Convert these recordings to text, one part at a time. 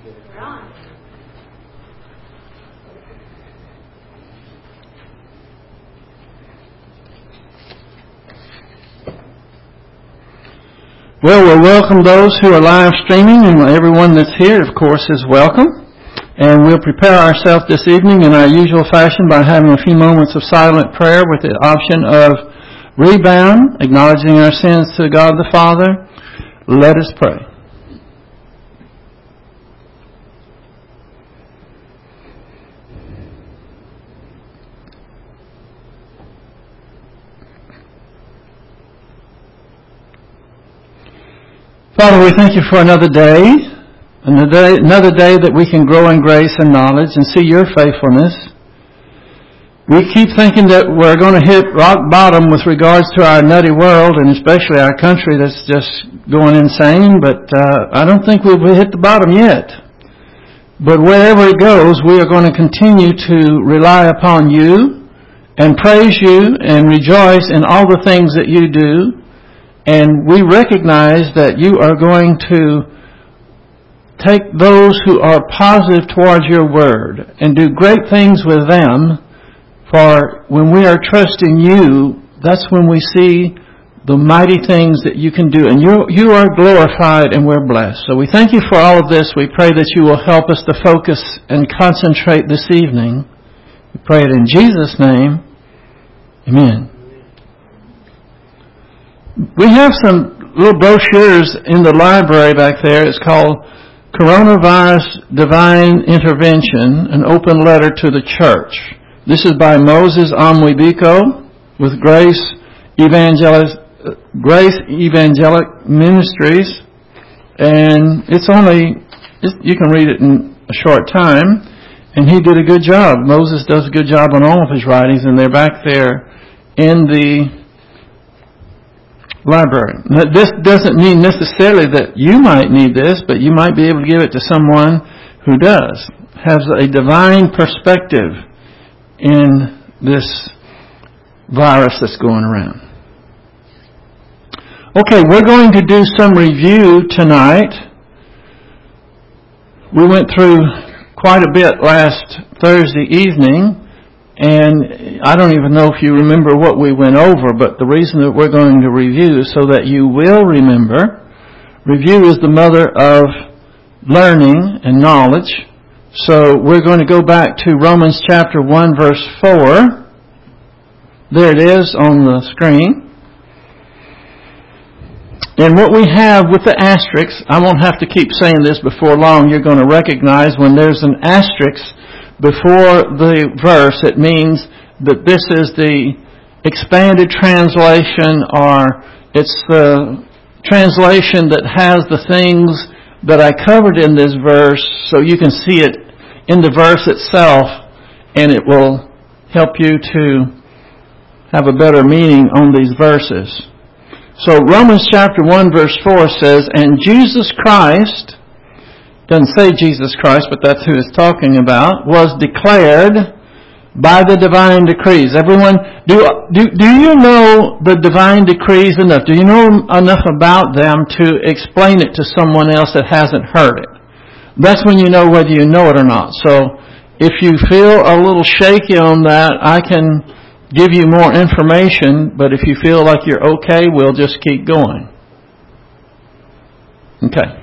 Well, we'll welcome those who are live streaming, and everyone that's here, of course, is welcome. And we'll prepare ourselves this evening in our usual fashion by having a few moments of silent prayer with the option of rebound, acknowledging our sins to God the Father. Let us pray. Father, we thank you for another day that we can grow in grace and knowledge and see your faithfulness. We keep thinking that we're going to hit rock bottom with regards to our nutty world, and especially our country that's just going insane, but I don't think we've hit the bottom yet. But wherever it goes, we are going to continue to rely upon you and praise you and rejoice in all the things that you do. And we recognize that you are going to take those who are positive towards your word and do great things with them. For when we are trusting you, that's when we see the mighty things that you can do. And you are glorified and we're blessed. So we thank you for all of this. We pray that you will help us to focus and concentrate this evening. We pray it in Jesus' name. Amen. We have some little brochures in the library back there. It's called Coronavirus Divine Intervention, an open letter to the church. This is by Moses Amwibiko with Grace Evangelic Ministries. And you can read it in a short time. And he did a good job. Moses does a good job on all of his writings, and they're back there in the library. Now, this doesn't mean necessarily that you might need this, but you might be able to give it to someone who has a divine perspective in this virus that's going around. Okay, we're going to do some review tonight. We went through quite a bit last Thursday evening. And I don't even know if you remember what we went over, but the reason that we're going to review is so that you will remember. Review is the mother of learning and knowledge. So we're going to go back to Romans chapter 1, verse 4. There it is on the screen. And what we have with the asterisks, I won't have to keep saying this before long, you're going to recognize when there's an asterisk before the verse, it means that this is the expanded translation, or it's the translation that has the things that I covered in this verse, so you can see it in the verse itself, and it will help you to have a better meaning on these verses. So Romans chapter 1 verse 4 says, "And Jesus Christ," doesn't say Jesus Christ, but that's who it's talking about, "was declared by the divine decrees." Everyone, do you know the divine decrees enough? Do you know enough about them to explain it to someone else that hasn't heard it? That's when you know whether you know it or not. So if you feel a little shaky on that, I can give you more information, but if you feel like you're okay, we'll just keep going. Okay.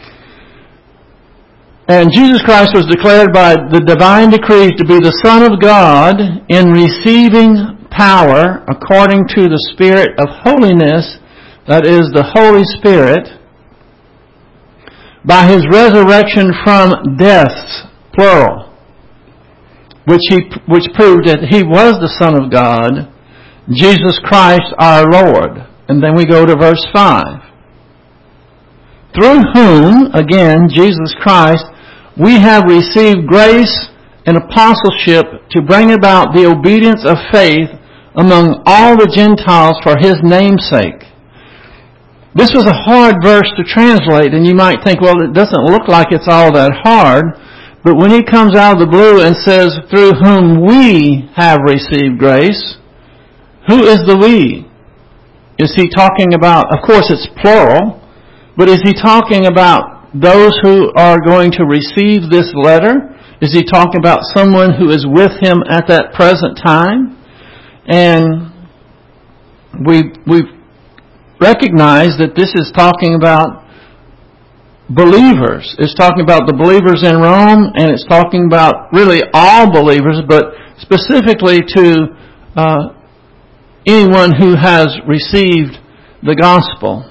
And Jesus Christ was declared by the divine decrees to be the Son of God in receiving power according to the Spirit of holiness, that is the Holy Spirit, by His resurrection from death, plural, which proved that He was the Son of God, Jesus Christ our Lord. And then we go to verse 5. Through whom, again, Jesus Christ, we have received grace and apostleship to bring about the obedience of faith among all the Gentiles for His name's sake. This was a hard verse to translate, and you might think, well, it doesn't look like it's all that hard. But when he comes out of the blue and says, through whom we have received grace, who is the we? Is he talking about, of course it's plural, but is he talking about those who are going to receive this letter? Is he talking about someone who is with him at that present time? And we recognize that this is talking about believers. It's talking about the believers in Rome, and it's talking about really all believers, but specifically to anyone who has received the gospel.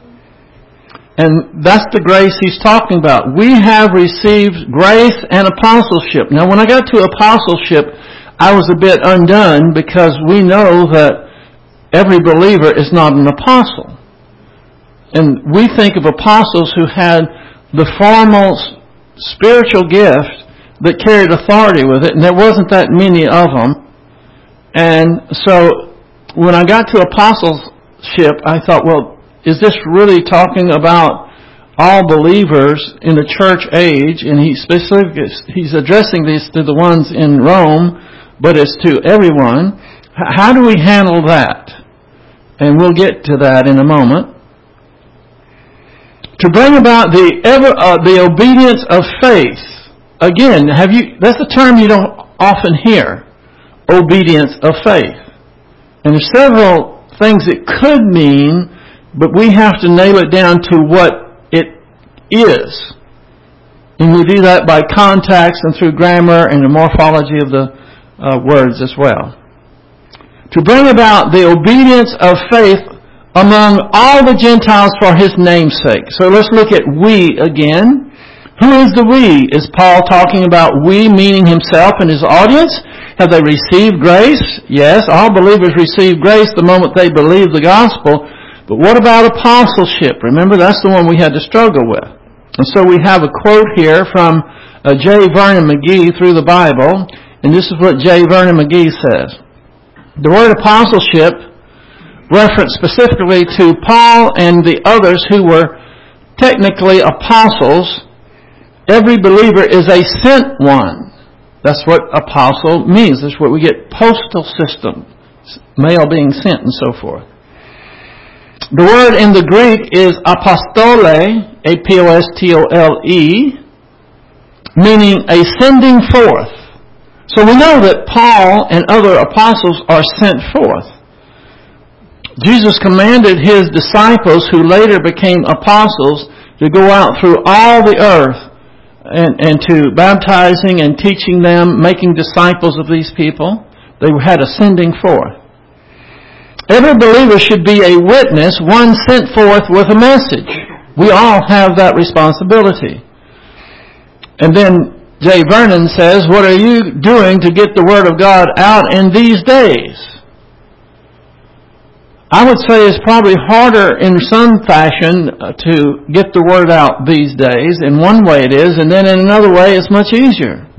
And that's the grace he's talking about. We have received grace and apostleship. Now, when I got to apostleship, I was a bit undone because we know that every believer is not an apostle. And we think of apostles who had the formal spiritual gift that carried authority with it, and there wasn't that many of them. And so when I got to apostleship, I thought, well, is this really talking about all believers in the church age? And he's addressing these to the ones in Rome, but it's to everyone. How do we handle that? And we'll get to that in a moment. To bring about the obedience of faith. Again, that's a term you don't often hear. Obedience of faith. And there's several things it could mean, but we have to nail it down to what it is. And we do that by context and through grammar and the morphology of the words as well. To bring about the obedience of faith among all the Gentiles for his name's sake. So let's look at we again. Who is the we? Is Paul talking about we, meaning himself and his audience? Have they received grace? Yes, all believers receive grace the moment they believe the gospel. But what about apostleship? Remember, that's the one we had to struggle with. And so we have a quote here from J. Vernon McGee through the Bible, and this is what J. Vernon McGee says. The word apostleship reference specifically to Paul and the others who were technically apostles. Every believer is a sent one. That's what apostle means. That's what we get postal system, mail being sent and so forth. The word in the Greek is apostole, A-P-O-S-T-O-L-E, meaning a sending forth. So we know that Paul and other apostles are sent forth. Jesus commanded his disciples, who later became apostles, to go out through all the earth and to baptizing and teaching them, making disciples of these people. They had a sending forth. Every believer should be a witness, one sent forth with a message. We all have that responsibility. And then J. Vernon says, what are you doing to get the Word of God out in these days? I would say it's probably harder in some fashion to get the Word out these days. In one way it is, and then in another way it's much easier.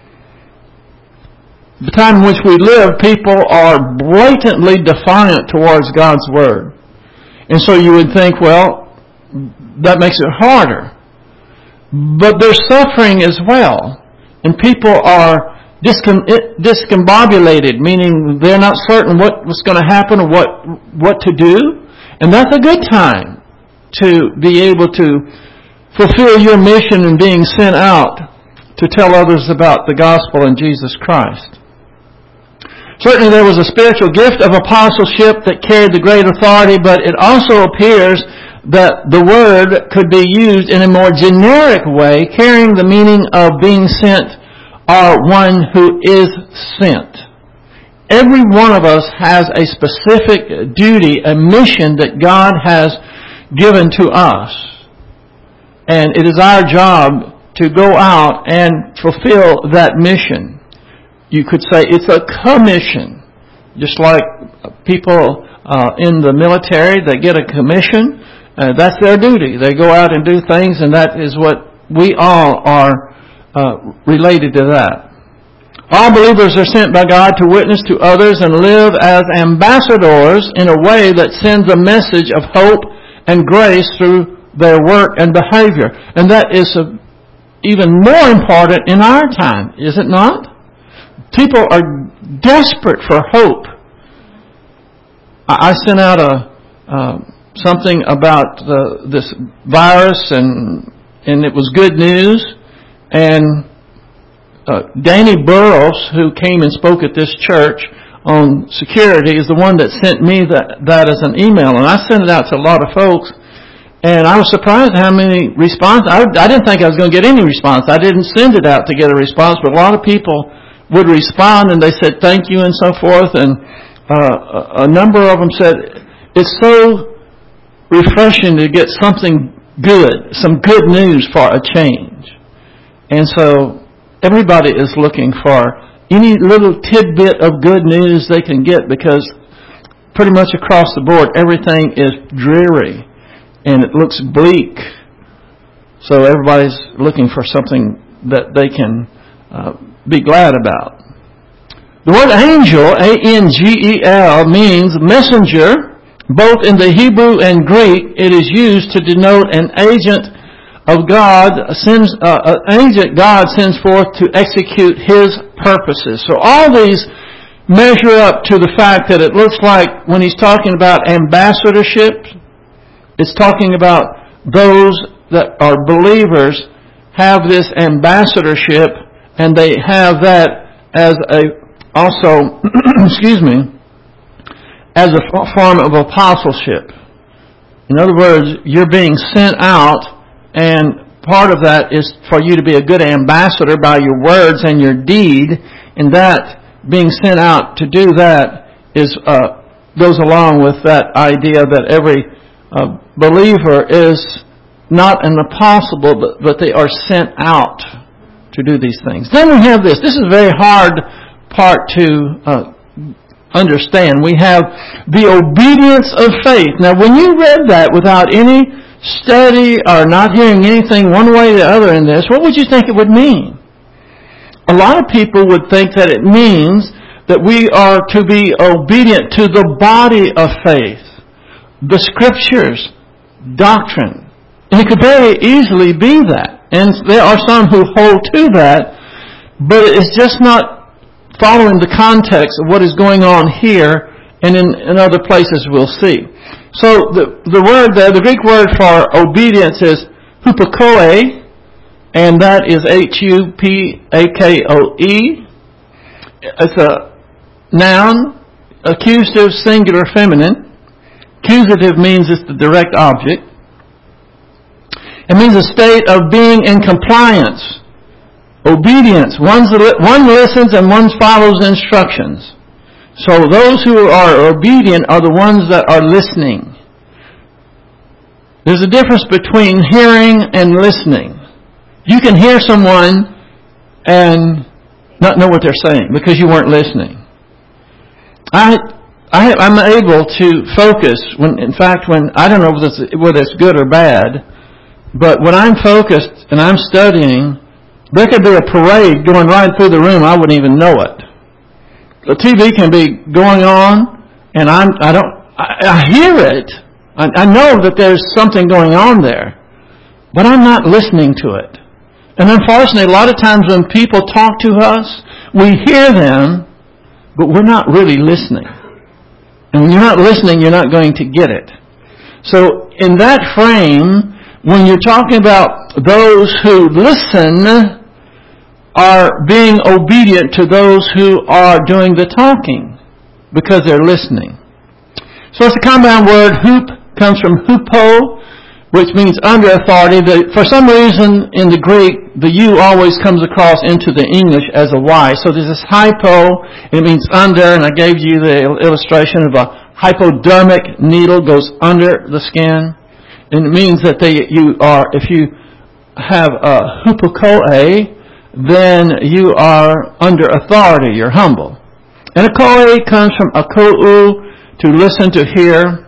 The time in which we live, people are blatantly defiant towards God's Word. And so you would think, well, that makes it harder. But there's suffering as well. And people are discombobulated, meaning they're not certain what's going to happen or what to do. And that's a good time to be able to fulfill your mission in being sent out to tell others about the gospel and Jesus Christ. Certainly there was a spiritual gift of apostleship that carried the great authority, but it also appears that the word could be used in a more generic way, carrying the meaning of being sent or one who is sent. Every one of us has a specific duty, a mission that God has given to us. And it is our job to go out and fulfill that mission. You could say it's a commission. Just like people in the military, they get a commission. That's their duty. They go out and do things, and that is what we all are related to that. All believers are sent by God to witness to others and live as ambassadors in a way that sends a message of hope and grace through their work and behavior. And that is even more important in our time, is it not? People are desperate for hope. I sent out something about this virus and and it was good news. And Danny Burrows, who came and spoke at this church on security, is the one that sent me that as an email. And I sent it out to a lot of folks. And I was surprised how many responses. I didn't think I was going to get any response. I didn't send it out to get a response, but a lot of people would respond, and they said thank you and so forth. And a number of them said, it's so refreshing to get something good, some good news for a change. And so everybody is looking for any little tidbit of good news they can get, because pretty much across the board everything is dreary and it looks bleak. So everybody's looking for something that they can be glad about. The word angel, A-N-G-E-L, means messenger. Both in the Hebrew and Greek, it is used to denote an agent of God agent God sends forth to execute His purposes. So all these measure up to the fact that it looks like when he's talking about ambassadorship, it's talking about those that are believers have this ambassadorship, and they have that as also, as a form of apostleship. In other words, you're being sent out, and part of that is for you to be a good ambassador by your words and your deed, and that being sent out to do that is goes along with that idea that every believer is not an apostle, but they are sent out to do these things. Then we have this. This is a very hard part to understand. We have the obedience of faith. Now, when you read that without any study or not hearing anything one way or the other in this, what would you think it would mean? A lot of people would think that it means that we are to be obedient to the body of faith, the Scriptures, doctrine. And it could very easily be that. And there are some who hold to that, but it's just not following the context of what is going on here and in other places we'll see. So the word there, the Greek word for obedience is hupakoe, and that is H-U-P-A-K-O-E. It's a noun, accusative, singular, feminine. Accusative means it's the direct object. It means a state of being in compliance. Obedience. One listens and one follows instructions. So those who are obedient are the ones that are listening. There's a difference between hearing and listening. You can hear someone and not know what they're saying because you weren't listening. I'm able to focus when I don't know whether it's good or bad, but when I'm focused and I'm studying, there could be a parade going right through the room. I wouldn't even know it. The TV can be going on, and I hear it. I know that there's something going on there, but I'm not listening to it. And unfortunately, a lot of times when people talk to us, we hear them, but we're not really listening. And when you're not listening, you're not going to get it. So in that frame, when you're talking about those who listen are being obedient to those who are doing the talking because they're listening. So it's a compound word. Hup comes from hupo, which means under authority. For some reason in the Greek, the U always comes across into the English as a Y. So there's this hypo, it means under, and I gave you the illustration of a hypodermic needle goes under the skin. And it means that if you have a hupokoe, then you are under authority, you're humble. And a koe comes from akou, to listen, to hear.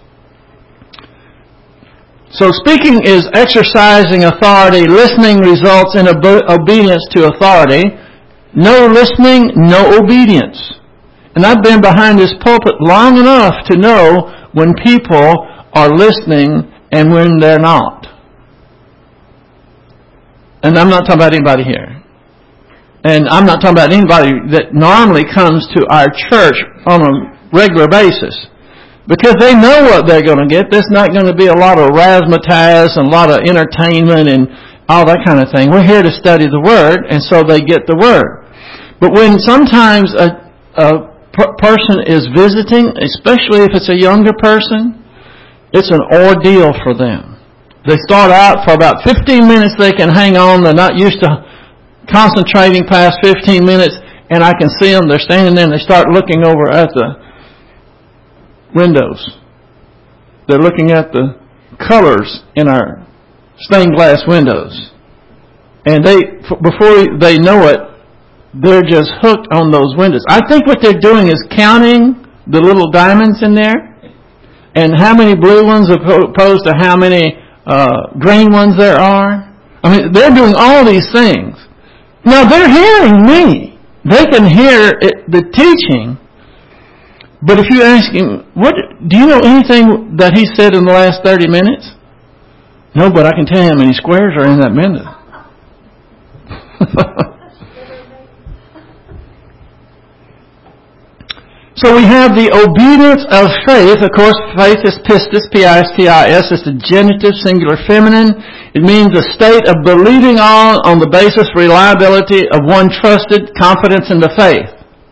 So speaking is exercising authority. Listening results in obedience to authority. No listening, no obedience. And I've been behind this pulpit long enough to know when people are listening and when they're not. And I'm not talking about anybody here. And I'm not talking about anybody that normally comes to our church on a regular basis. Because they know what they're going to get. There's not going to be a lot of razzmatazz and a lot of entertainment all that kind of thing. We're here to study the Word, and so they get the Word. But when sometimes a person is visiting, especially if it's a younger person, it's an ordeal for them. They start out for about 15 minutes they can hang on. They're not used to concentrating past 15 minutes, and I can see them. They're standing there and they start looking over at the windows. They're looking at the colors in our stained glass windows. And before they know it, they're just hooked on those windows. I think what they're doing is counting the little diamonds in there and how many blue ones opposed to how many green ones there are. I mean, they're doing all these things. Now, they're hearing me. They can hear the teaching. But if you ask him, do you know anything that he said in the last 30 minutes? No, but I can tell you how many squares are in that minute. So we have the obedience of faith. Of course, faith is pistis, P-I-S-T-I-S. It's the genitive, singular feminine. It means a state of believing on the basis of reliability of one trusted confidence in the faith.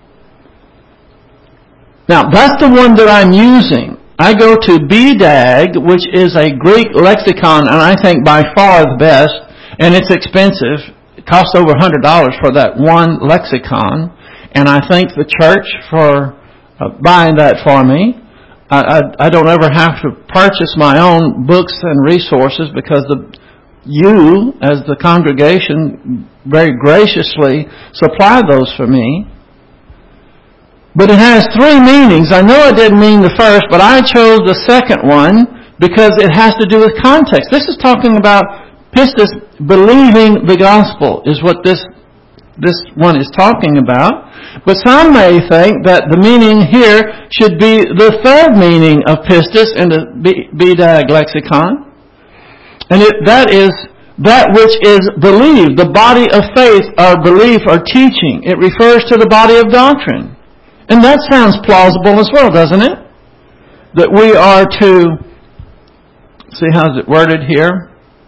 Now, that's the one that I'm using. I go to BDAG, which is a Greek lexicon, and I think by far the best, and it's expensive. It costs over $100 for that one lexicon, and I thank the church for buying that for me. I don't ever have to purchase my own books and resources because you, as the congregation, very graciously supply those for me. But it has three meanings. I know I didn't mean the first, but I chose the second one because it has to do with context. This is talking about pistis, believing the gospel, is what this one is talking about. But some may think that the meaning here should be the third meaning of pistis in the BDAG lexicon. And that is that which is believed, the body of faith or belief or teaching. It refers to the body of doctrine. And that sounds plausible as well, doesn't it? That we are to, see how's it worded here?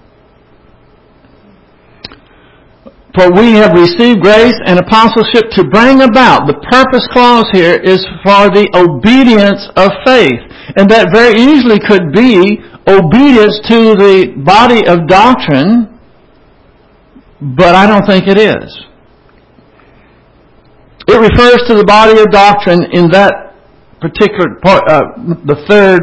For we have received grace and apostleship to bring about. The purpose clause here is for the obedience of faith. And that very easily could be obedience to the body of doctrine, but I don't think it is. It refers to the body of doctrine in that particular part, the third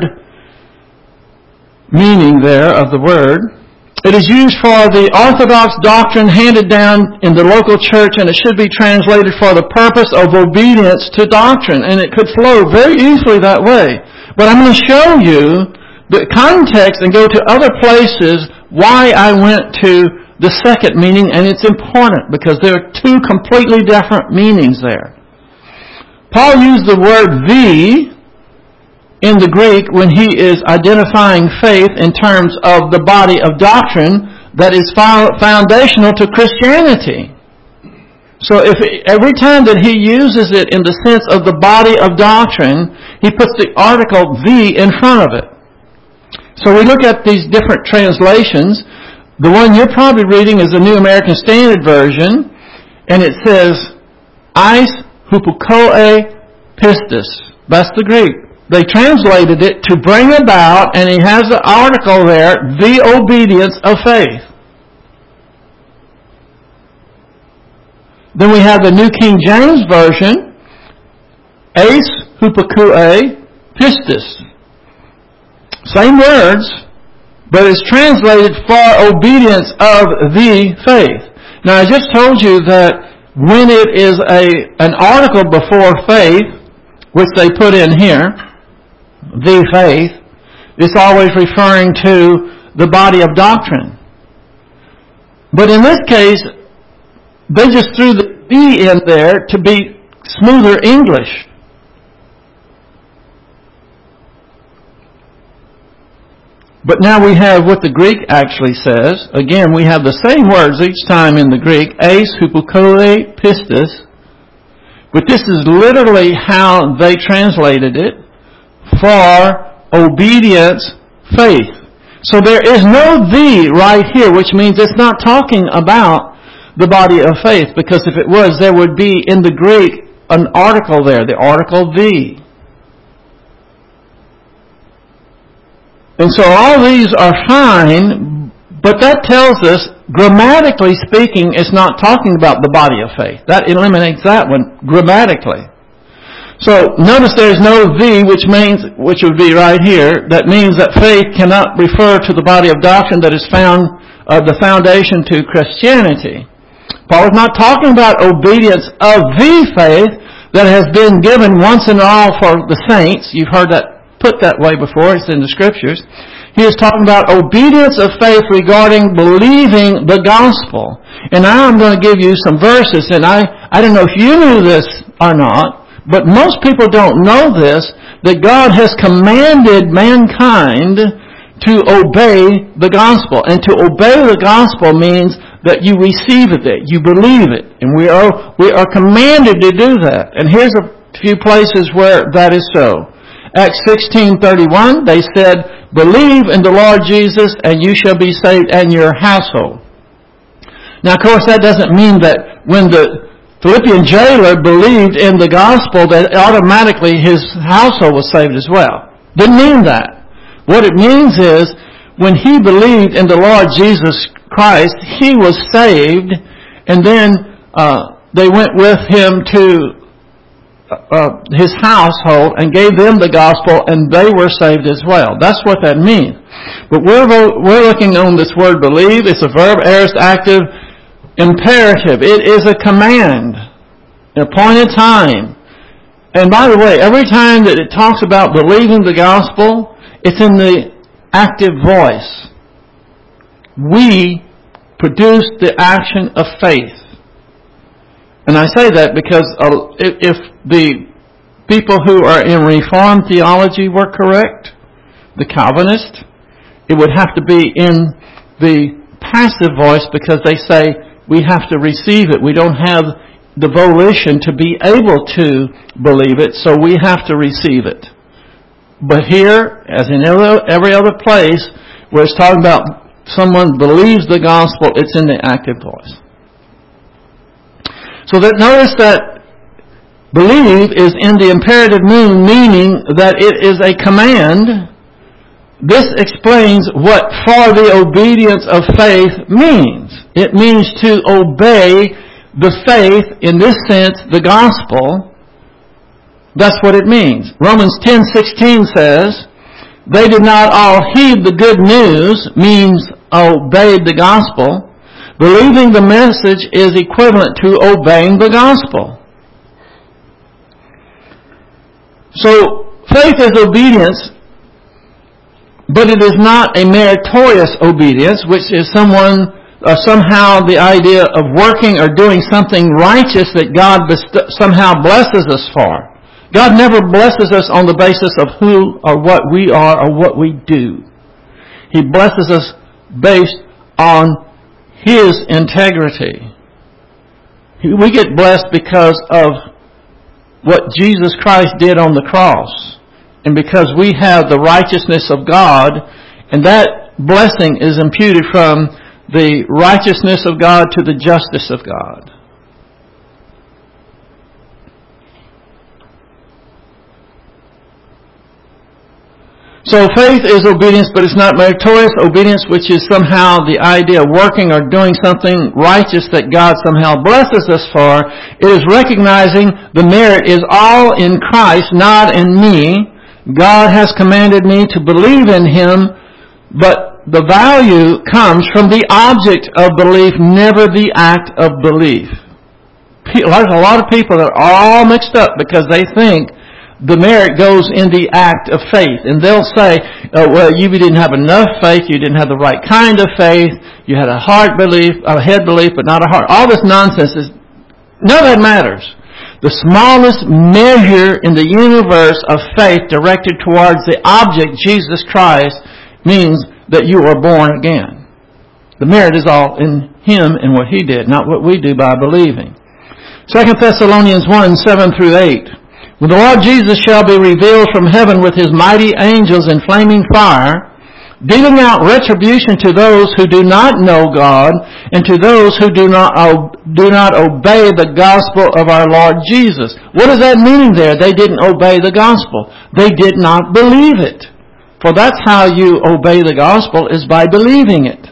meaning there of the word. It is used for the orthodox doctrine handed down in the local church, and it should be translated for the purpose of obedience to doctrine. And it could flow very easily that way. But I'm going to show you the context and go to other places why I went to the second meaning, and it's important because there are two completely different meanings there. Paul used the word "the" in the Greek when he is identifying faith in terms of the body of doctrine that is foundational to Christianity. So every time that he uses it in the sense of the body of doctrine, he puts the article "the" in front of it. So we look at these different translations. The one you're probably reading is the New American Standard Version, and it says, "Eis hupukoe pistis." That's the Greek. They translated it to bring about, and he has the article there, the obedience of faith. Then we have the New King James Version, "Eis hupukoe pistis." Same words, but it's translated for obedience of the faith. Now, I just told you that when it is an article before faith, which they put in here, the faith, it's always referring to the body of doctrine. But in this case, they just threw the "the" in there to be smoother English. But now we have what the Greek actually says. Again, we have the same words each time in the Greek, "eis hupukoe pistis." But this is literally how they translated it, for obedience, faith. So there is no "the" right here, which means it's not talking about the body of faith, because if it was, there would be in the Greek an article there, the article "the." And so all these are fine, but that tells us, grammatically speaking, it's not talking about the body of faith. That eliminates that one grammatically. So notice there's no "the," which would be right here. That means that faith cannot refer to the body of doctrine that is found the foundation to Christianity. Paul is not talking about obedience of the faith that has been given once and all for the saints. You've heard that put that way before. It's in the Scriptures. He is talking about obedience of faith regarding believing the gospel. And now I'm going to give you some verses, and I don't know if you knew this or not, but most people don't know this, that God has commanded mankind to obey the gospel. And to obey the gospel means that you receive it, you believe it. And we are commanded to do that. And here's a few places where that is so. Acts 16:31, they said, "Believe in the Lord Jesus, and you shall be saved and your household." Now, of course, that doesn't mean that when the Philippian jailer believed in the gospel, that automatically his household was saved as well. Didn't mean that. What it means is, when he believed in the Lord Jesus Christ, he was saved, and then they went with him to his household and gave them the gospel, and they were saved as well. That's what that means. But we're looking on this word "believe." It's a verb, aorist active, imperative. It is a command, an appointed time. And by the way, every time that it talks about believing the gospel, it's in the active voice. We produce the action of faith. And I say that because if the people who are in Reformed theology were correct, the Calvinists, it would have to be in the passive voice, because they say we have to receive it. We don't have the volition to be able to believe it, so we have to receive it. But here, as in every other place where it's talking about someone believes the gospel, it's in the active voice. So that notice that believe is in the imperative mood, meaning that it is a command. This explains what "for the obedience of faith" means. It means to obey the faith, in this sense, the gospel. That's what it means. Romans 10:16 says, "They did not all heed the good news," means obeyed the gospel. Believing the message is equivalent to obeying the gospel. So, faith is obedience, but it is not a meritorious obedience, which is somehow the idea of working or doing something righteous that God somehow blesses us for. God never blesses us on the basis of who or what we are or what we do. He blesses us based on His integrity. We get blessed because of what Jesus Christ did on the cross, and because we have the righteousness of God, and that blessing is imputed from the righteousness of God to the justice of God. So faith is obedience, but it's not meritorious obedience, which is somehow the idea of working or doing something righteous that God somehow blesses us for. It is recognizing the merit is all in Christ, not in me. God has commanded me to believe in Him, but the value comes from the object of belief, never the act of belief. There's a lot of people that are all mixed up because they think the merit goes in the act of faith. And they'll say, well, you didn't have enough faith, you didn't have the right kind of faith, you had a heart belief, a head belief, but not a heart. All this nonsense none of that matters. The smallest measure in the universe of faith directed towards the object, Jesus Christ, means that you are born again. The merit is all in Him and what He did, not what we do by believing. 2 Thessalonians 1, 7 through 8. When the Lord Jesus shall be revealed from heaven with His mighty angels in flaming fire, dealing out retribution to those who do not know God and to those who do not obey the gospel of our Lord Jesus. What is that meaning there? They didn't obey the gospel. They did not believe it. For that's how you obey the gospel, is by believing it.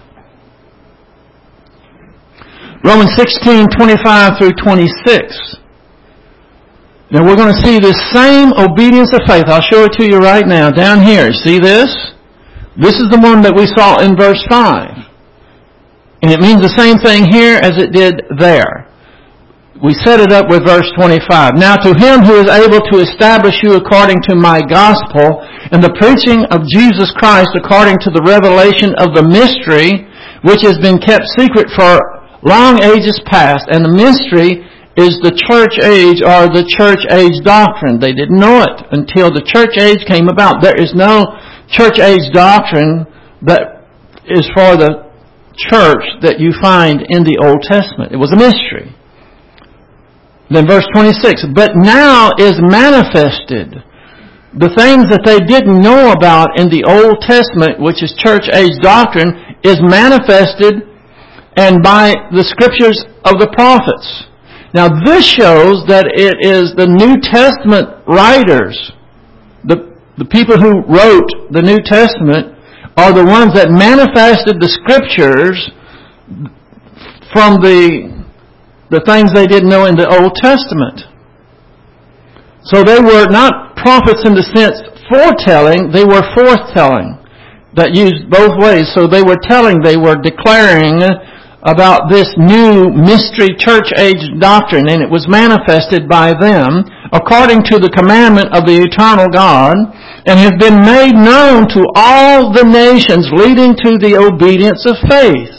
Romans 16:25 through 26. Now we're going to see this same obedience of faith. I'll show it to you right now. Down here, see this? This is the one that we saw in verse 5. And it means the same thing here as it did there. We set it up with verse 25. Now to him who is able to establish you according to my gospel and the preaching of Jesus Christ according to the revelation of the mystery which has been kept secret for long ages past. And the mystery is the church age or the church age doctrine. They didn't know it until the church age came about. There is no church age doctrine that is for the church that you find in the Old Testament. It was a mystery. Then verse 26, but now is manifested the things that they didn't know about in the Old Testament, which is church age doctrine, is manifested and by the scriptures of the prophets. Now this shows that it is the New Testament writers, the people who wrote the New Testament, are the ones that manifested the scriptures from the things they didn't know in the Old Testament. So they were not prophets in the sense foretelling, they were forthtelling. That used both ways. So they were telling, they were declaring about this new mystery church age doctrine, and it was manifested by them according to the commandment of the eternal God, and has been made known to all the nations, leading to the obedience of faith.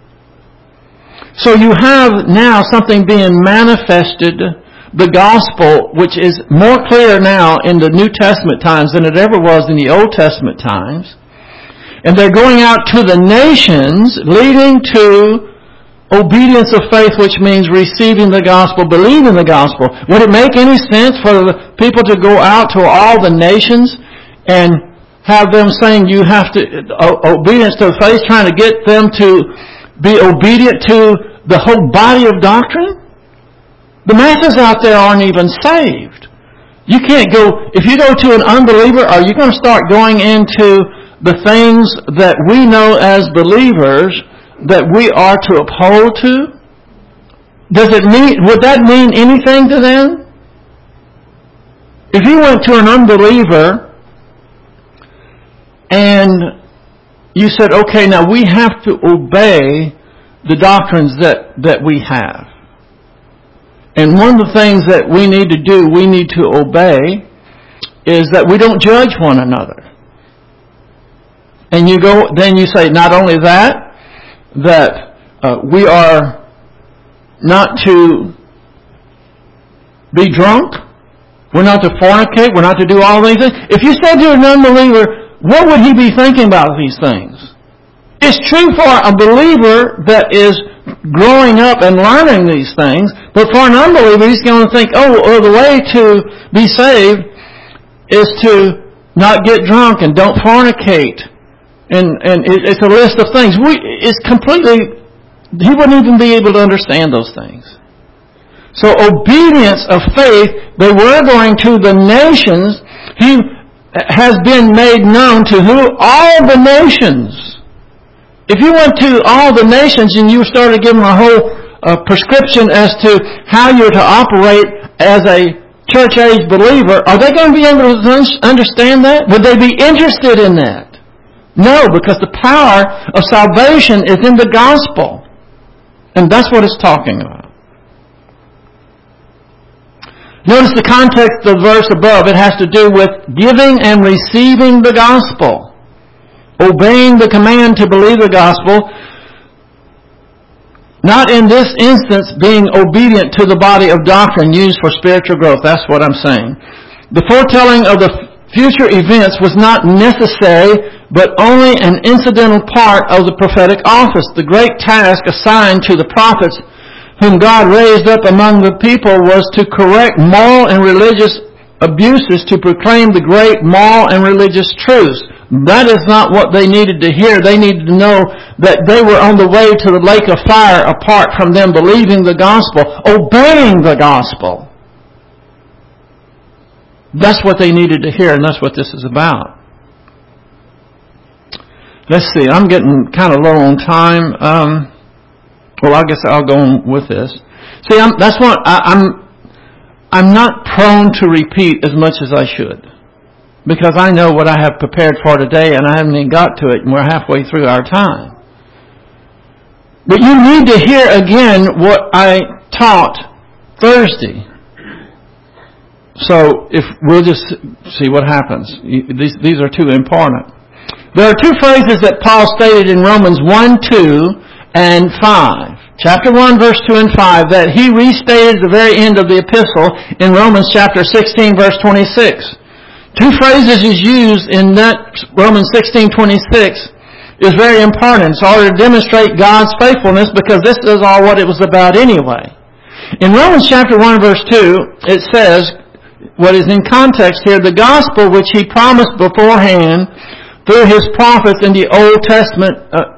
So you have now something being manifested, the gospel, which is more clear now in the New Testament times than it ever was in the Old Testament times. And they're going out to the nations, leading to obedience of faith, which means receiving the gospel, believing the gospel. Would it make any sense for the people to go out to all the nations and have them saying you have to, obedience to faith, trying to get them to be obedient to the whole body of doctrine? The masses out there aren't even saved. You can't go, if you go to an unbeliever, are you going to start going into the things that we know as believers that we are to uphold to? Would that mean anything to them? If you went to an unbeliever and you said, okay, now we have to obey the doctrines that we have. And one of the things that we need to do, we need to obey, is that we don't judge one another. And then you say, not only that we are not to be drunk, we're not to fornicate, we're not to do all these things. If you said to an unbeliever, what would he be thinking about these things? It's true for a believer that is growing up and learning these things, but for an unbeliever, he's going to think, the way to be saved is to not get drunk and don't fornicate. And it's a list of things. He wouldn't even be able to understand those things. So obedience of faith, they were going to the nations. He has been made known to who? All the nations. If you went to all the nations and you started giving a whole prescription as to how you're to operate as a church age believer, are they going to be able to understand that? Would they be interested in that? No, because the power of salvation is in the gospel. And that's what it's talking about. Notice the context of the verse above. It has to do with giving and receiving the gospel. Obeying the command to believe the gospel. Not in this instance being obedient to the body of doctrine used for spiritual growth. That's what I'm saying. The foretelling of the future events was not necessary, but only an incidental part of the prophetic office. The great task assigned to the prophets whom God raised up among the people was to correct moral and religious abuses, to proclaim the great moral and religious truths. That is not what they needed to hear. They needed to know that they were on the way to the lake of fire apart from them believing the gospel, obeying the gospel. That's what they needed to hear, and that's what this is about. Let's see, I'm getting kind of low on time. Well, I guess I'll go on with this. See, I'm not prone to repeat as much as I should, because I know what I have prepared for today, and I haven't even got to it, and we're halfway through our time. But you need to hear again what I taught Thursday. So if we'll just see what happens. These are too important. There are two phrases that Paul stated in Romans 1, 2, and 5. Chapter 1, verse 2 and 5, that he restated at the very end of the epistle in Romans chapter 16, verse 26. Two phrases is used in that Romans 16:26 is very important. It's in order to demonstrate God's faithfulness, because this is all what it was about anyway. In Romans chapter 1, verse 2, it says, what is in context here, the gospel which he promised beforehand through his prophets in the Old Testament,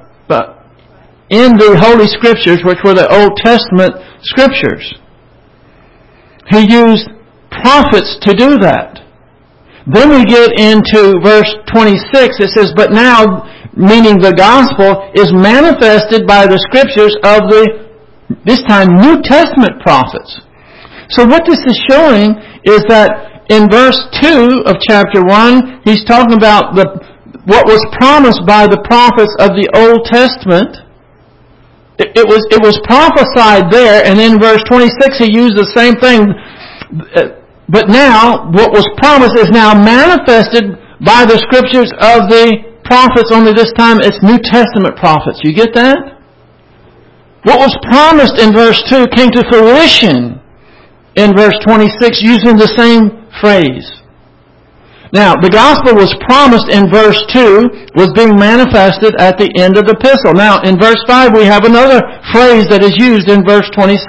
in the Holy Scriptures, which were the Old Testament Scriptures. He used prophets to do that. Then we get into verse 26. It says, but now, meaning the gospel, is manifested by the Scriptures of the, this time, New Testament prophets. So what this is showing is that in verse 2 of chapter 1, he's talking about what was promised by the prophets of the Old Testament. It was prophesied there, and in verse 26 he used the same thing. But now, what was promised is now manifested by the Scriptures of the prophets, only this time it's New Testament prophets. You get that? What was promised in verse 2 came to fruition in verse 26 using the same phrase. Now, the gospel was promised in verse 2, was being manifested at the end of the epistle. Now, in verse 5, we have another phrase that is used in verse 26.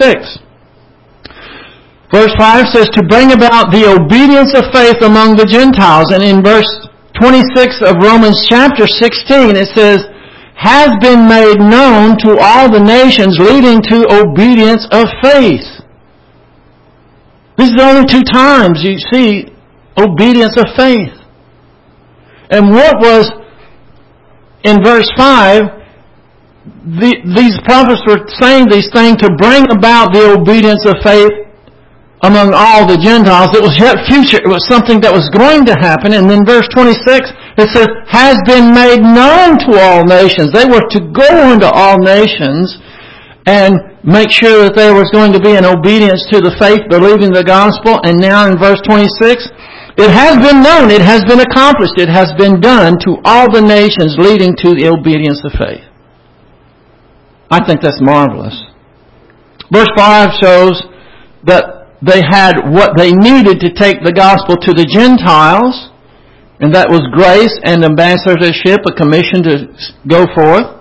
Verse 5 says, to bring about the obedience of faith among the Gentiles. And in verse 26 of Romans chapter 16, it says, has been made known to all the nations, leading to obedience of faith. This is the only two times you see obedience of faith. And what was in verse 5, these prophets were saying these things to bring about the obedience of faith among all the Gentiles. It was yet future. It was something that was going to happen. And then verse 26, it says, has been made known to all nations. They were to go into all nations and make sure that there was going to be an obedience to the faith, believing the gospel. And now in verse 26, it has been known, it has been accomplished, it has been done to all the nations, leading to the obedience of faith. I think that's marvelous. Verse 5 shows that they had what they needed to take the gospel to the Gentiles, and that was grace and ambassadorship, a commission to go forth.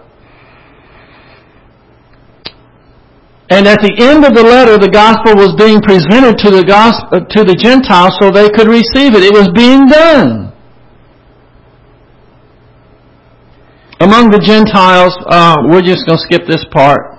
And at the end of the letter, the gospel was being presented to the Gentiles so they could receive it. It was being done. Among the Gentiles, we're just going to skip this part.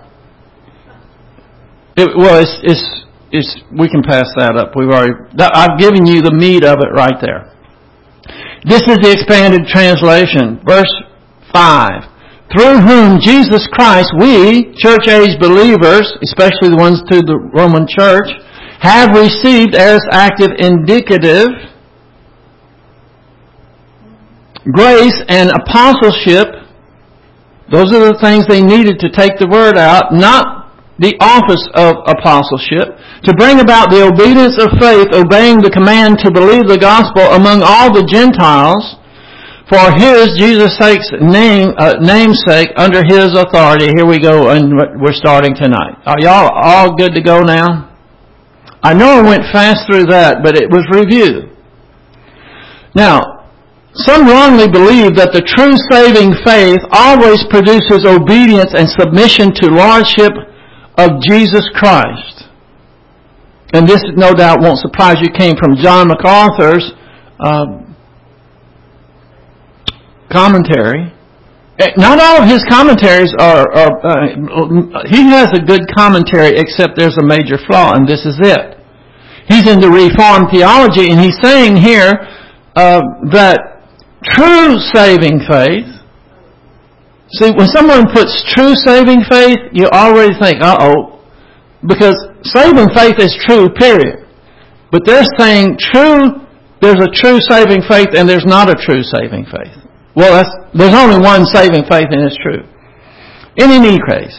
We can pass that up. I've given you the meat of it right there. This is the expanded translation. Verse 5. Through whom Jesus Christ, we, church-age believers, especially the ones to the Roman church, have received as active indicative grace and apostleship. Those are the things they needed to take the word out, not the office of apostleship, to bring about the obedience of faith, obeying the command to believe the gospel among all the Gentiles, for his, Jesus' namesake, under his authority. Here we go, and we're starting tonight. Are y'all all good to go now? I know I went fast through that, but it was review. Now, some wrongly believe that the true saving faith always produces obedience and submission to lordship of Jesus Christ. And this, no doubt, won't surprise you, came from John MacArthur's commentary. Not all of his commentaries he has a good commentary, except there's a major flaw, and this is it. He's into Reformed theology, and he's saying here that true saving faith. See, when someone puts true saving faith, you already think, because saving faith is true, period. But they're saying there's a true saving faith and there's not a true saving faith. Well, there's only one saving faith and it's true. In any case,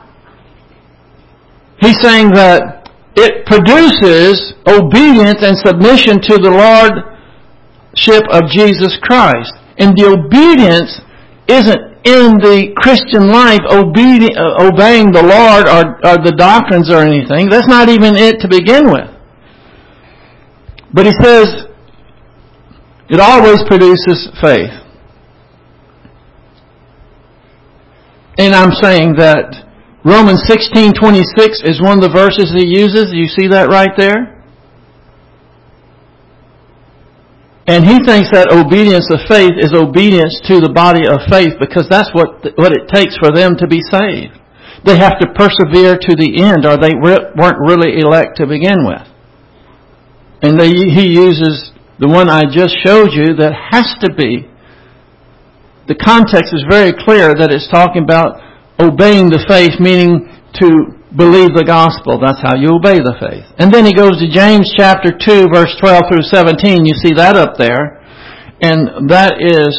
he's saying that it produces obedience and submission to the Lordship of Jesus Christ. And the obedience isn't in the Christian life obeying the Lord or the doctrines or anything. That's not even it to begin with. But he says it always produces faith. And I'm saying that Romans 16:26 is one of the verses he uses. You see that right there? And he thinks that obedience of faith is obedience to the body of faith, because that's what it takes for them to be saved. They have to persevere to the end, or they weren't really elect to begin with. And he uses the one I just showed you that has to be. The context is very clear that it's talking about obeying the faith, meaning to believe the gospel. That's how you obey the faith. And then he goes to James chapter 2, verse 12 through 17. You see that up there. And that is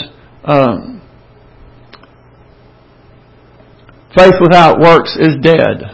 faith without works is dead.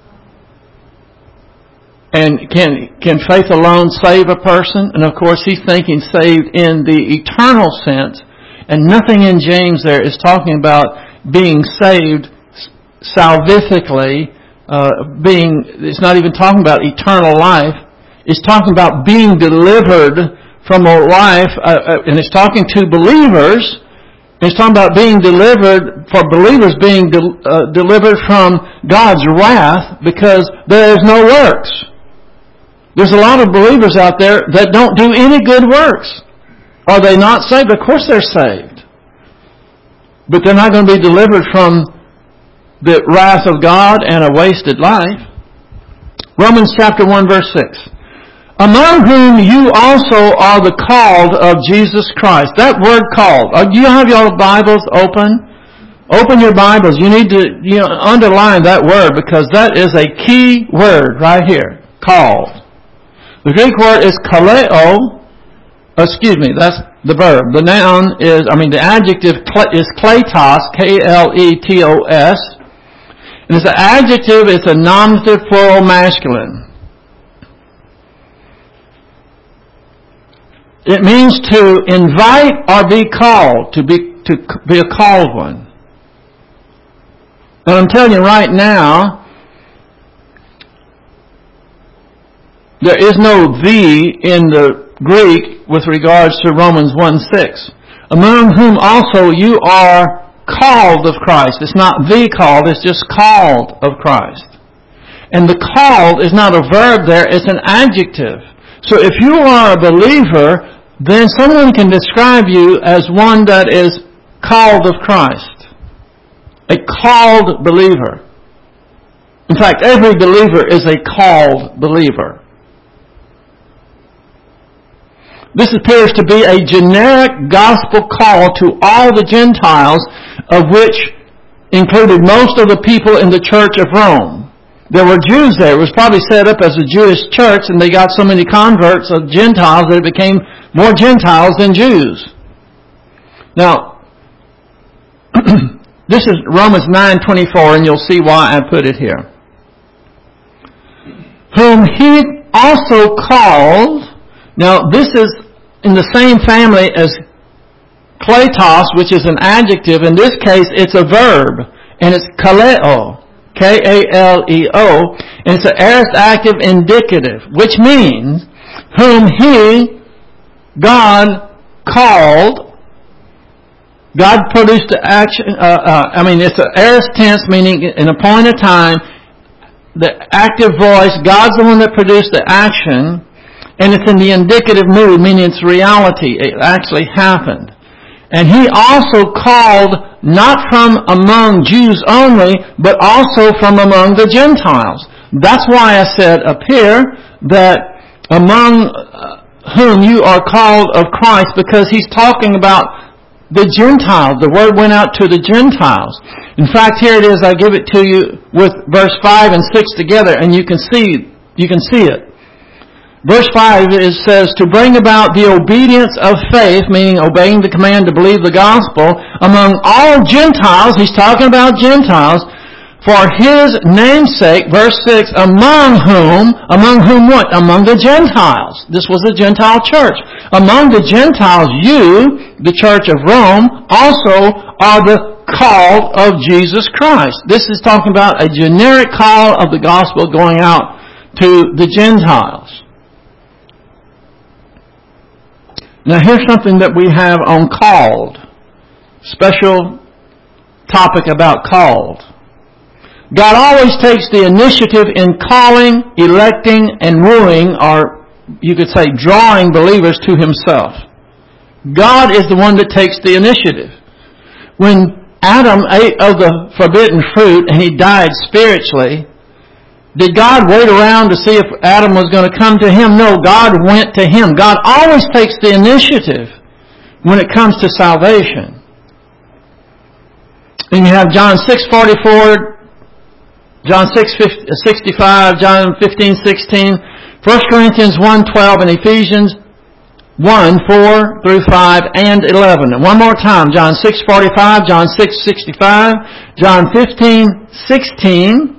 And can faith alone save a person? And of course he's thinking saved in the eternal sense. And nothing in James there is talking about being saved salvifically. It's not even talking about eternal life. It's talking about being delivered from a life, and it's talking to believers. It's talking about being delivered, for believers being delivered from God's wrath, because there is no works. There's a lot of believers out there that don't do any good works. Are they not saved? Of course they're saved. But they're not going to be delivered from the wrath of God and a wasted life. Romans chapter 1 verse 6. Among whom you also are the called of Jesus Christ. That word called. Do you have your Bibles open? Open your Bibles. You need to underline that word, because that is a key word right here. Called. The Greek word is kaleo. That's the verb. The the adjective is kletos, K-L-E-T-O-S. And it's an adjective, it's a nominative plural masculine. It means to invite or be called, to be a called one. And I'm telling you right now, there is no "the" in the Greek with regards to Romans 1:6. Among whom also you are called of Christ. It's not the called, it's just called of Christ. And the called is not a verb there, it's an adjective. So if you are a believer, then someone can describe you as one that is called of Christ. A called believer. In fact, every believer is a called believer. This appears to be a generic gospel call to all the Gentiles, of which included most of the people in the church of Rome. There were Jews there. It was probably set up as a Jewish church, and they got so many converts of Gentiles that it became more Gentiles than Jews. Now, this is Romans 9:24, and you'll see why I put it here. Whom he also called. Now, this is in the same family as kletos, which is an adjective. In this case, it's a verb, and it's kaleo, K-A-L-E-O, and it's an aorist active indicative, which means whom he, God, called. God produced the action. It's an aorist tense, meaning in a point of time, the active voice. God's the one that produced the action. And it's in the indicative mood, meaning it's reality. It actually happened. And He also called not from among Jews only, but also from among the Gentiles. That's why I said up here that among whom you are called of Christ, because He's talking about the Gentiles. The word went out to the Gentiles. In fact, here it is. I give it to you with verse 5 and 6 together, and you can see it. Verse 5 says, to bring about the obedience of faith, meaning obeying the command to believe the gospel, among all Gentiles. He's talking about Gentiles. For His namesake, verse 6, among whom what? Among the Gentiles. This was a Gentile church. Among the Gentiles, you, the church of Rome, also are the called of Jesus Christ. This is talking about a generic call of the gospel going out to the Gentiles. Now here's something that we have on called. Special topic about called. God always takes the initiative in calling, electing, and wooing, or you could say drawing believers to Himself. God is the one that takes the initiative. When Adam ate of the forbidden fruit and he died spiritually, did God wait around to see if Adam was going to come to him? No, God went to him. God always takes the initiative when it comes to salvation. And you have John 6:44, John 6:65, John 15:16, 1 Corinthians 1:12, and Ephesians 1:4 through 5 and 11. And one more time, John 6:45, John 6:65, John 15:16,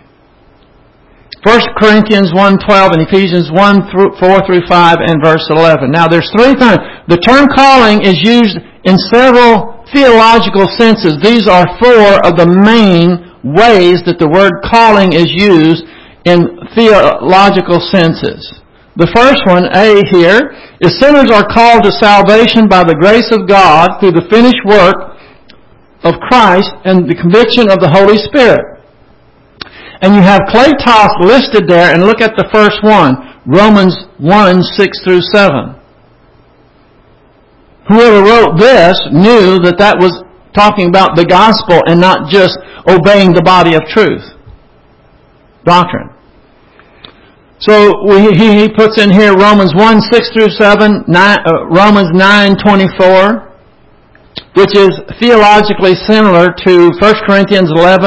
1 Corinthians 1:12, and Ephesians 1:4 through 5 and verse 11. Now there's three things. The term calling is used in several theological senses. These are four of the main ways that the word calling is used in theological senses. The first one, A here, is sinners are called to salvation by the grace of God through the finished work of Christ and the conviction of the Holy Spirit. And you have kletos listed there, and look at the first one, Romans 1:6 through 7. Whoever wrote this knew that that was talking about the gospel and not just obeying the body of truth. Doctrine. So he puts in here Romans 1:6 through 7, Romans 9:24, which is theologically similar to 1 Corinthians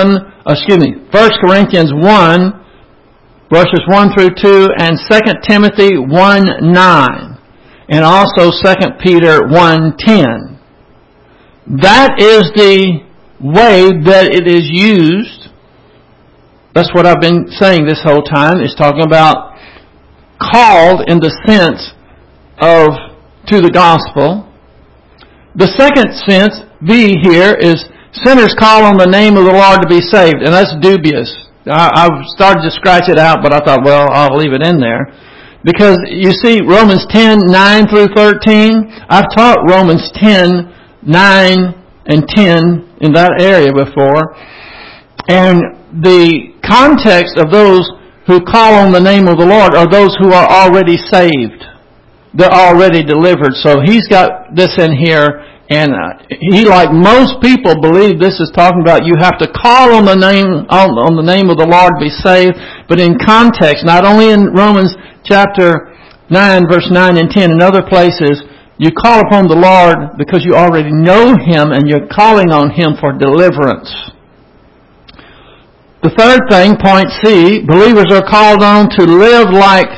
1, verses 1 through 2, and 2 Timothy 1:9, and also 2 Peter 1:10. That is the way that it is used. That's what I've been saying this whole time. It's talking about called in the sense of to the gospel. The second sense, B here, is sinners call on the name of the Lord to be saved. And that's dubious. I've started to scratch it out, but I thought, well, I'll leave it in there. Because you see, Romans 10:9 through 13, I've taught Romans 10:9 and 10 in that area before. And the context of those who call on the name of the Lord are those who are already saved. They're already delivered. So he's got this in here, and he, like most people, believe this is talking about you have to call on the name on the name of the Lord to be saved. But in context, not only in Romans chapter 9, verse 9 and 10, in other places, you call upon the Lord because you already know Him and you're calling on Him for deliverance. The third thing, point C, believers are called on to live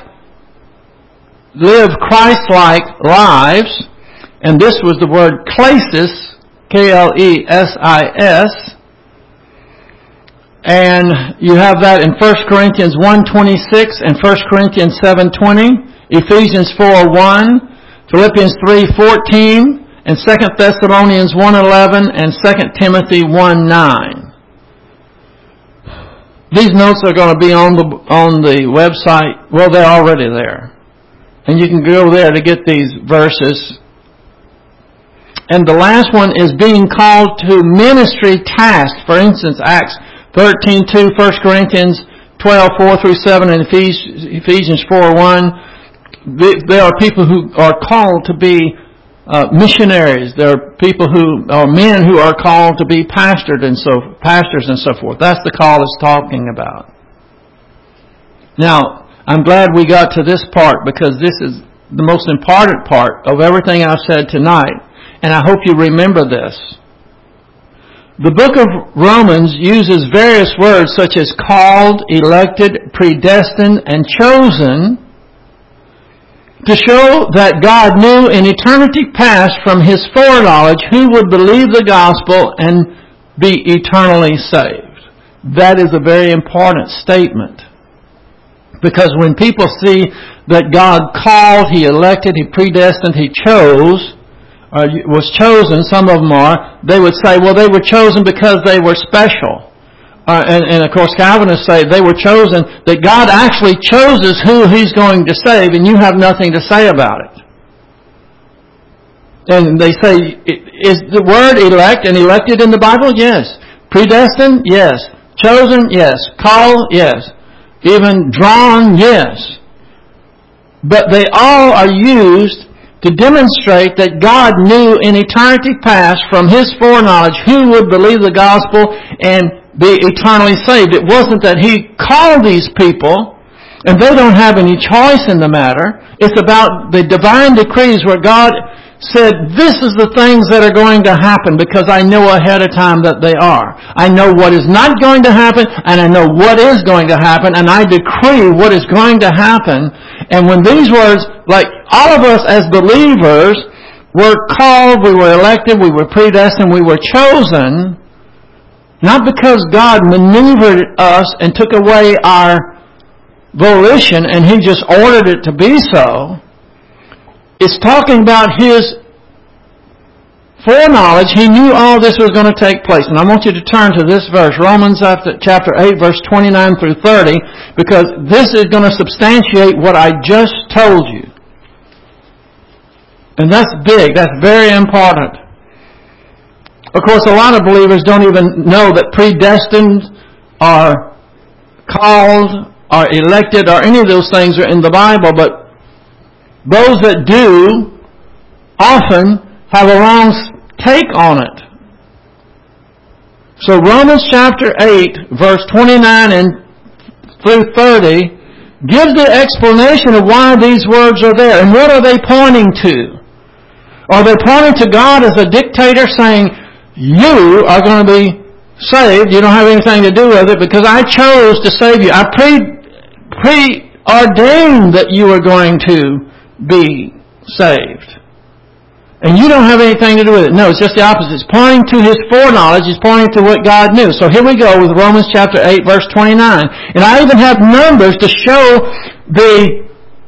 Christ-like lives. And this was the word klesis, K-L-E-S-I-S. And you have that in 1 Corinthians 1:26 and 1 Corinthians 7:20, Ephesians 4:1, Philippians 3:14, and 2 Thessalonians 1:11, and 2 Timothy 1:9. These notes are going to be on the website. Well, they're already there. And you can go there to get these verses. And the last one is being called to ministry tasks. For instance, Acts 13:2, 1 Corinthians 12:4 through 7, and Ephesians 4:1. There are people who are called to be missionaries. There are people who are men who are called to be pastors and so forth. That's the call it's talking about. Now, I'm glad we got to this part because this is the most important part of everything I've said tonight. And I hope you remember this. The book of Romans uses various words such as called, elected, predestined, and chosen to show that God knew in eternity past from His foreknowledge who would believe the gospel and be eternally saved. That is a very important statement. Because when people see that God called, He elected, He predestined, He chose, was chosen, some of them are, they would say, well, they were chosen because they were special. And of course, Calvinists say they were chosen, that God actually chooses who He's going to save, and you have nothing to say about it. And they say, is the word elect and elected in the Bible? Yes. Predestined? Yes. Chosen? Yes. Called? Yes. Even drawn? Yes. But they all are used to demonstrate that God knew in eternity past from His foreknowledge who would believe the gospel and be eternally saved. It wasn't that He called these people and they don't have any choice in the matter. It's about the divine decrees where God said, this is the things that are going to happen because I know ahead of time that they are. I know what is not going to happen and I know what is going to happen and I decree what is going to happen. And when these words, like all of us as believers, were called, we were elected, we were predestined, we were chosen, not because God maneuvered us and took away our volition and He just ordered it to be so. It's talking about His foreknowledge. He knew all this was going to take place. And I want you to turn to this verse, Romans chapter 8, verse 29 through 30, because this is going to substantiate what I just told you. And that's big. That's very important. Of course, a lot of believers don't even know that predestined or called or elected or any of those things are in the Bible, but those that do often have a wrong take on it. So Romans chapter 8, verse 29 and through 30 gives the explanation of why these words are there. And what are they pointing to? Are they pointing to God as a dictator saying, you are going to be saved, you don't have anything to do with it because I chose to save you. I preordained that you are going to be saved. And you don't have anything to do with it. No, it's just the opposite. It's pointing to His foreknowledge. It's pointing to what God knew. So here we go with Romans chapter 8, verse 29. And I even have numbers to show the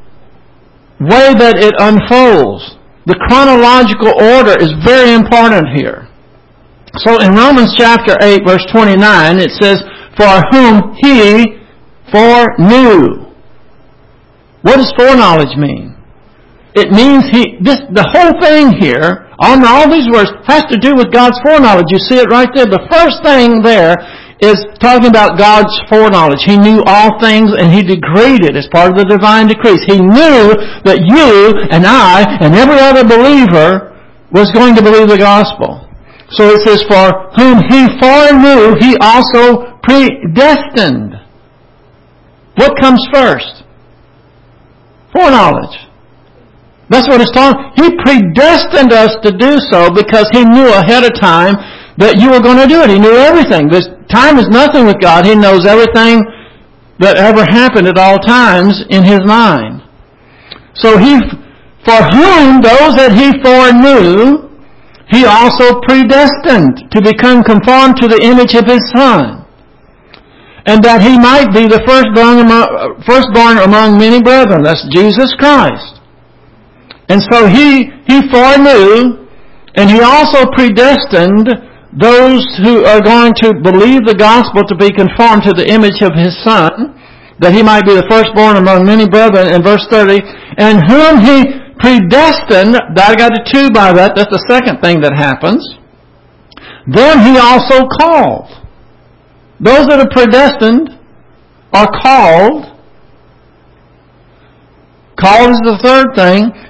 way that it unfolds. The chronological order is very important here. So in Romans chapter 8, verse 29, it says, for whom He foreknew. What does foreknowledge mean? It means the whole thing here, on all these words, has to do with God's foreknowledge. You see it right there. The first thing there is talking about God's foreknowledge. He knew all things and He decreed it as part of the divine decrees. He knew that you and I and every other believer was going to believe the gospel. So it says, for whom He foreknew, He also predestined. What comes first? Foreknowledge. That's what it's talking. He predestined us to do so because He knew ahead of time that you were going to do it. He knew everything. Time is nothing with God. He knows everything that ever happened at all times in His mind. So for whom, those that He foreknew, He also predestined to become conformed to the image of His Son, and that He might be the firstborn among many brethren. That's Jesus Christ. And so He foreknew, and He also predestined those who are going to believe the gospel to be conformed to the image of His Son, that He might be the firstborn among many brethren, in verse 30, and whom He predestined, I got a 2 by that, that's the second thing that happens, then He also called. Those that are predestined are called. Called is the third thing.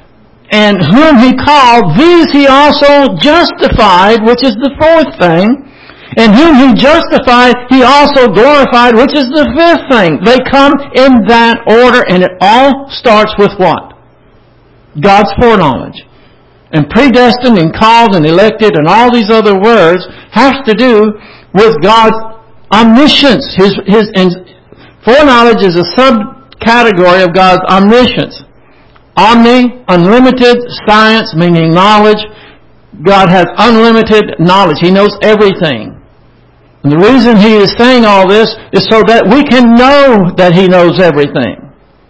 And whom He called, these He also justified, which is the fourth thing. And whom He justified, He also glorified, which is the fifth thing. They come in that order, and it all starts with what? God's foreknowledge. And predestined and called and elected and all these other words have to do with God's omniscience. And foreknowledge is a subcategory of God's omniscience. Omni, unlimited, science, meaning knowledge. God has unlimited knowledge. He knows everything. And the reason He is saying all this is so that we can know that He knows everything.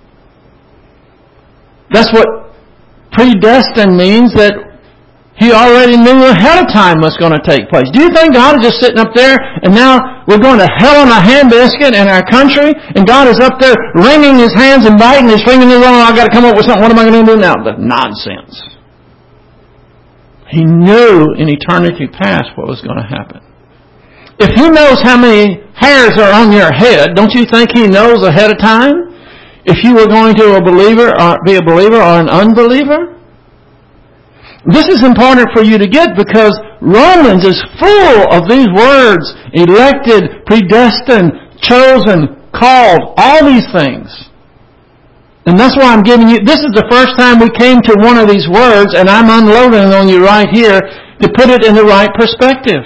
That's what predestined means, that He already knew ahead of time what's going to take place. Do you think God is just sitting up there and now we're going to hell on a hand biscuit in our country and God is up there wringing His hands and biting His fingers and going, I've got to come up with something. What am I going to do now? That's nonsense. He knew in eternity past what was going to happen. If He knows how many hairs are on your head, don't you think He knows ahead of time if you were going to be a believer or an unbeliever? This is important for you to get because Romans is full of these words: elected, predestined, chosen, called, all these things. And that's why I'm giving you, this is the first time we came to one of these words, and I'm unloading on you right here to put it in the right perspective.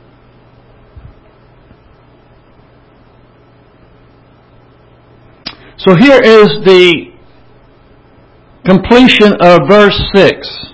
So here is the completion of verse 6.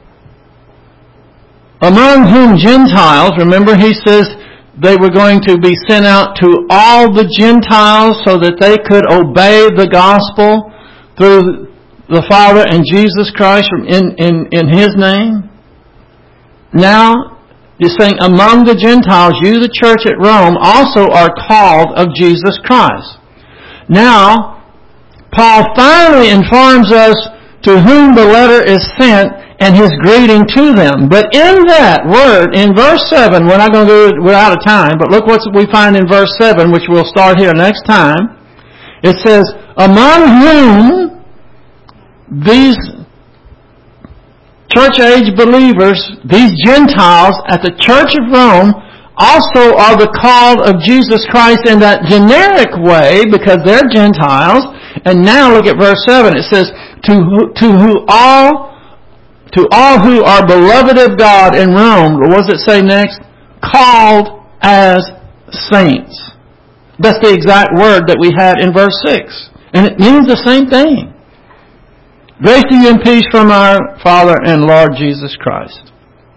Among whom Gentiles, remember He says they were going to be sent out to all the Gentiles so that they could obey the gospel through the Father and Jesus Christ in His name. Now, He's saying among the Gentiles, you, the church at Rome, also are called of Jesus Christ. Now, Paul finally informs us to whom the letter is sent and his greeting to them. But in that word, in verse 7, we're not going to do it, we're out of time, but look what we find in verse 7, which we'll start here next time. It says, among whom these church-age believers, these Gentiles at the Church of Rome, also are the called of Jesus Christ in that generic way, because they're Gentiles. And now look at verse 7. It says, to all who are beloved of God in Rome, what does it say next? Called as saints. That's the exact word that we had in verse 6. And it means the same thing. Grace to you and peace from our Father and Lord Jesus Christ.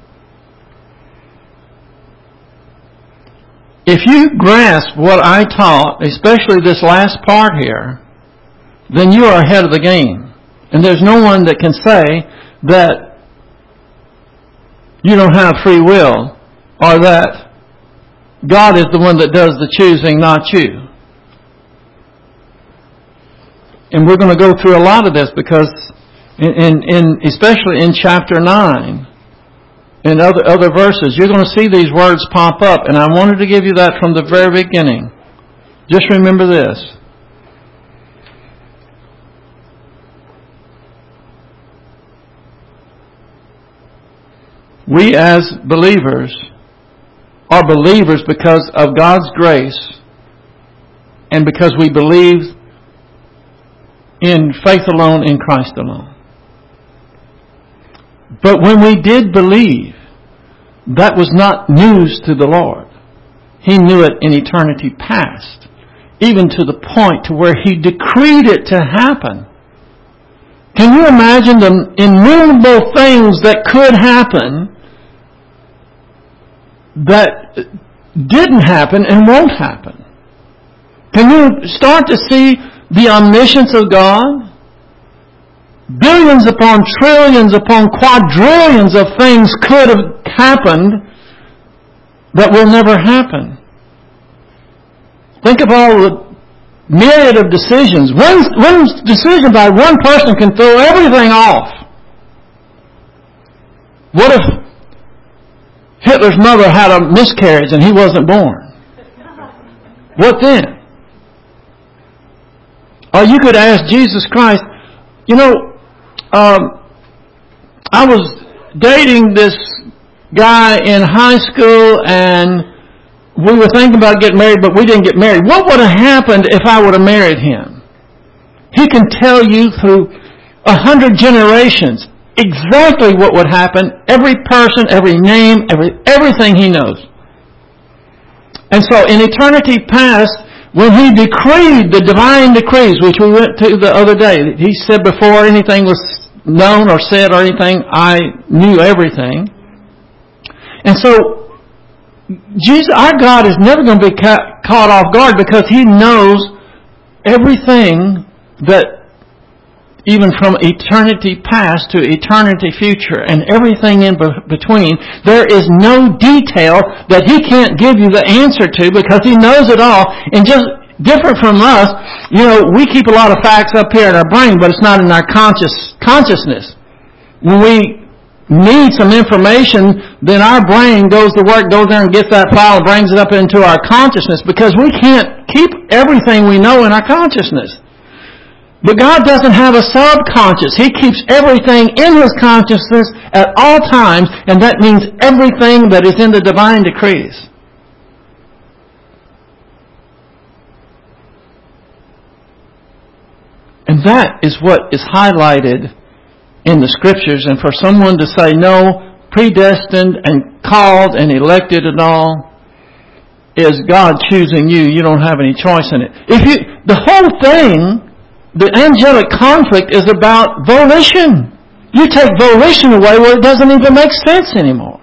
If you grasp what I taught, especially this last part here, then you are ahead of the game. And there's no one that can say that you don't have free will or that God is the one that does the choosing, not you. And we're going to go through a lot of this because especially in chapter 9 and other verses, you're going to see these words pop up. And I wanted to give you that from the very beginning. Just remember this. We as believers are believers because of God's grace and because we believe in faith alone, in Christ alone. But when we did believe, that was not news to the Lord. He knew it in eternity past, even to the point to where He decreed it to happen. Can you imagine the innumerable things that could happen that didn't happen and won't happen? Can you start to see the omniscience of God? Billions upon trillions upon quadrillions of things could have happened that will never happen. Think of all the myriad of decisions. One decision by one person can throw everything off. What if Hitler's mother had a miscarriage and he wasn't born? What then? Or you could ask Jesus Christ, I was dating this guy in high school, and we were thinking about getting married, but we didn't get married. What would have happened if I would have married him? He can tell you through 100 generations exactly what would happen. Every person, every name, everything he knows. And so in eternity past, when he decreed the divine decrees, which we went to the other day, he said before anything was known or said or anything, I knew everything. And so Jesus, our God, is never going to be caught off guard because He knows everything that, even from eternity past to eternity future and everything in between, there is no detail that He can't give you the answer to because He knows it all. And just different from us, we keep a lot of facts up here in our brain, but it's not in our consciousness. When we need some information, then our brain goes to work, goes there and gets that file and brings it up into our consciousness because we can't keep everything we know in our consciousness. But God doesn't have a subconscious. He keeps everything in His consciousness at all times, and that means everything that is in the divine decrees. And that is what is highlighted in the Scriptures. And for someone to say, no, predestined and called and elected and all, is God choosing you. You don't have any choice in it. The whole thing, the angelic conflict, is about volition. You take volition away where it doesn't even make sense anymore.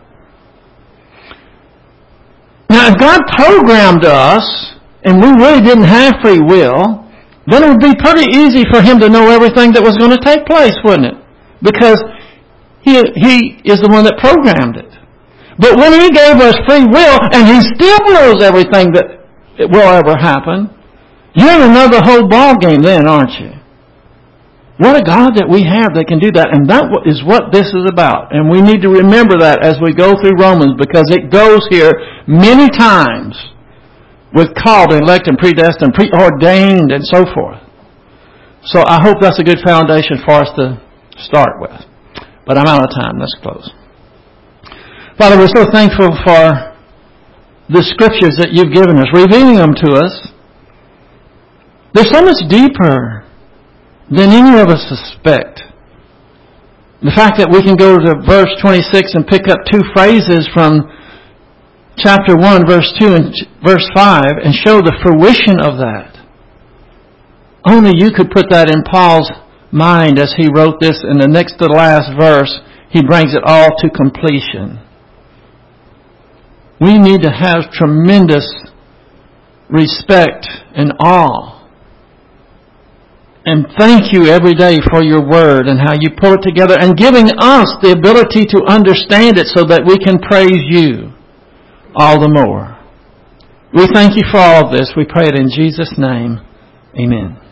Now, if God programmed us, and we really didn't have free will, then it would be pretty easy for Him to know everything that was going to take place, wouldn't it? Because He is the one that programmed it. But when He gave us free will, and He still knows everything that will ever happen, you're in another whole ball game then, aren't you? What a God that we have that can do that. And that is what this is about. And we need to remember that as we go through Romans, because it goes here many times with called, elected, predestined, preordained, and so forth. So I hope that's a good foundation for us to start with. But I'm out of time. Let's close. Father, we're so thankful for the Scriptures that You've given us, revealing them to us. They're so much deeper than any of us suspect. The fact that we can go to verse 26 and pick up two phrases from chapter 1, verse 2 and verse 5 and show the fruition of that. Only You could put that in Paul's mind as he wrote this. In the next to the last verse, he brings it all to completion. We need to have tremendous respect and awe. And thank You every day for Your Word and how You pull it together and giving us the ability to understand it so that we can praise You all the more. We thank You for all of this. We pray it in Jesus' name. Amen.